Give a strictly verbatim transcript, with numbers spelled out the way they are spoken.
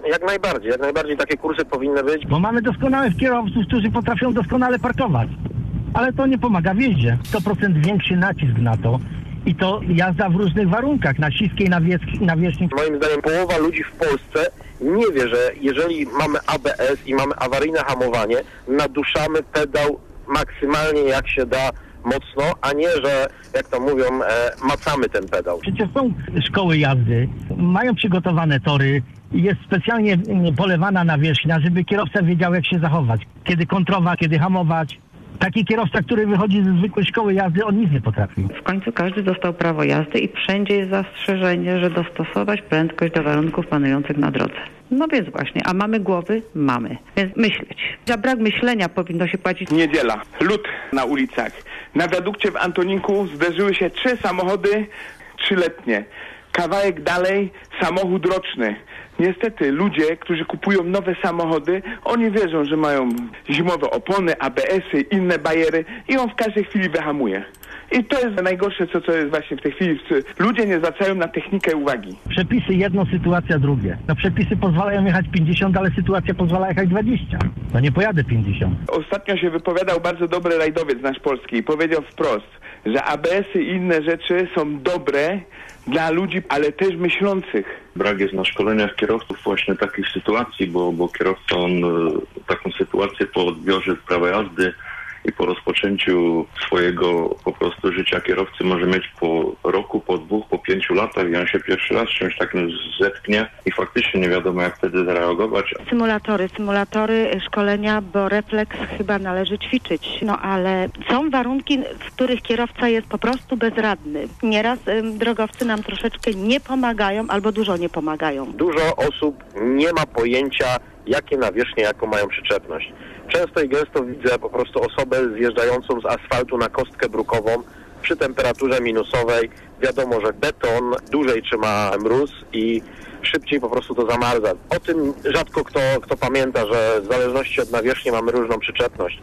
Jak najbardziej, jak najbardziej takie kursy powinny być. Bo mamy doskonałych kierowców, którzy potrafią doskonale parkować. Ale to nie pomaga w jeździe. sto procent większy nacisk na to. I to jazda w różnych warunkach, na śliskiej nawierzchni. Moim zdaniem połowa ludzi w Polsce nie wie, że jeżeli mamy A B S i mamy awaryjne hamowanie, naduszamy pedał maksymalnie jak się da mocno, a nie, że jak to mówią, e, macamy ten pedał. Przecież są szkoły jazdy, mają przygotowane tory, jest specjalnie polewana nawierzchnia, żeby kierowca wiedział, jak się zachować. Kiedy kontrować, kiedy hamować. Taki kierowca, który wychodzi ze zwykłej szkoły jazdy, on nic nie potrafi. W końcu każdy dostał prawo jazdy i wszędzie jest zastrzeżenie, że dostosować prędkość do warunków panujących na drodze. No więc właśnie, a mamy głowy? Mamy. Więc myśleć. Za brak myślenia powinno się płacić. Niedziela. Lód na ulicach. Na wiadukcie w Antoninku zderzyły się trzy samochody trzyletnie. Kawałek dalej samochód roczny. Niestety ludzie, którzy kupują nowe samochody, oni wierzą, że mają zimowe opony, A B S-y, inne bajery i on w każdej chwili wyhamuje. I to jest najgorsze, co, co jest właśnie w tej chwili. Ludzie nie zwracają na technikę uwagi. Przepisy jedno, sytuacja drugie. No przepisy pozwalają jechać pięćdziesiąt, ale sytuacja pozwala jechać dwadzieścia. No nie pojadę pięćdziesiąt. Ostatnio się wypowiadał bardzo dobry rajdowiec nasz polski i powiedział wprost, że A B S-y i inne rzeczy są dobre dla ludzi, ale też myślących. Brak jest na szkoleniach kierowców właśnie takich sytuacji, bo, bo kierowca on taką sytuację po odbiorze prawa jazdy i po rozpoczęciu swojego po prostu życia kierowcy może mieć po roku, po dwóch, po pięciu latach i on się pierwszy raz z czymś takim zetknie i faktycznie nie wiadomo, jak wtedy zareagować. Symulatory, symulatory, szkolenia, bo refleks chyba należy ćwiczyć. No ale są warunki, w których kierowca jest po prostu bezradny. Nieraz ym, drogowcy nam troszeczkę nie pomagają albo dużo nie pomagają. Dużo osób nie ma pojęcia, jakie nawierzchnie, jaką mają przyczepność. Często i gęsto widzę po prostu osobę zjeżdżającą z asfaltu na kostkę brukową przy temperaturze minusowej. Wiadomo, że beton dłużej trzyma mróz i szybciej po prostu to zamarza. O tym rzadko kto, kto pamięta, że w zależności od nawierzchni mamy różną przyczepność.